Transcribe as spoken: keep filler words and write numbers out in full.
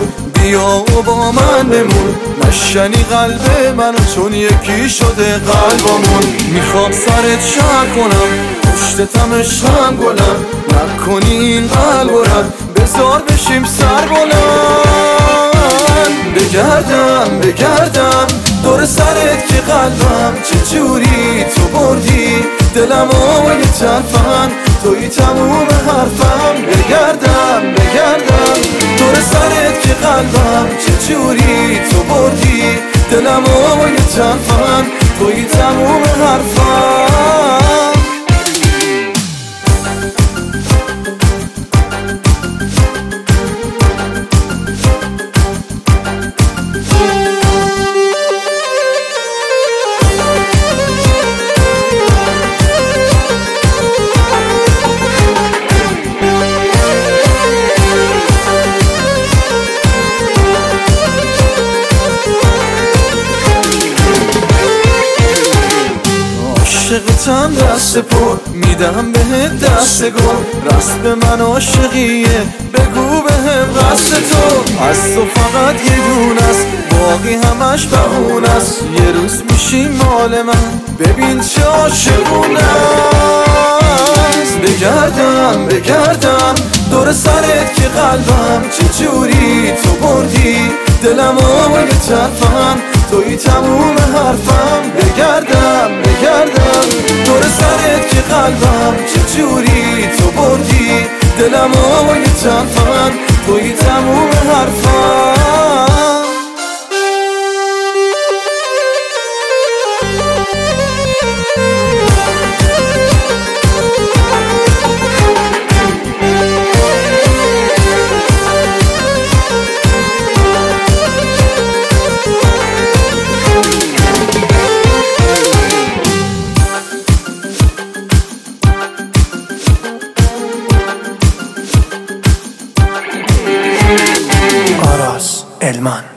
بیا و با من بمون، نشنی قلب منو چون یکی شده قلبمون. میخوام سرت شک کنم، پشتتم عشقم گلم، نکنی این قلب رد بذار بشیم سر بلند. بگردم بگردم دور سرت که قلبم چه جوری تو بردی دلم و یه طرفن توی تموم حرفم. بگردم بگردم دور سرت که قلبم چه جوری تو بردی دلم و یه طرفن توی تموم حرفم. عاشقتم دست پر میدم بهت دست گل، رسم من عاشقیه بگو بهم قصد تو. از تو فقط یه دونست باقی همش بهونست، یه روز میشی مال من ببین چه عاشقونست. بگردم بگردم دور سرت که قلبم چه جوری تو بردی دلم و یه طرفم توی تموم حرفم. بگردم بگردم دور سرت که قلبم چه جوری تو بردی دلم و یه طرفم توی تموم حرفم. Elman.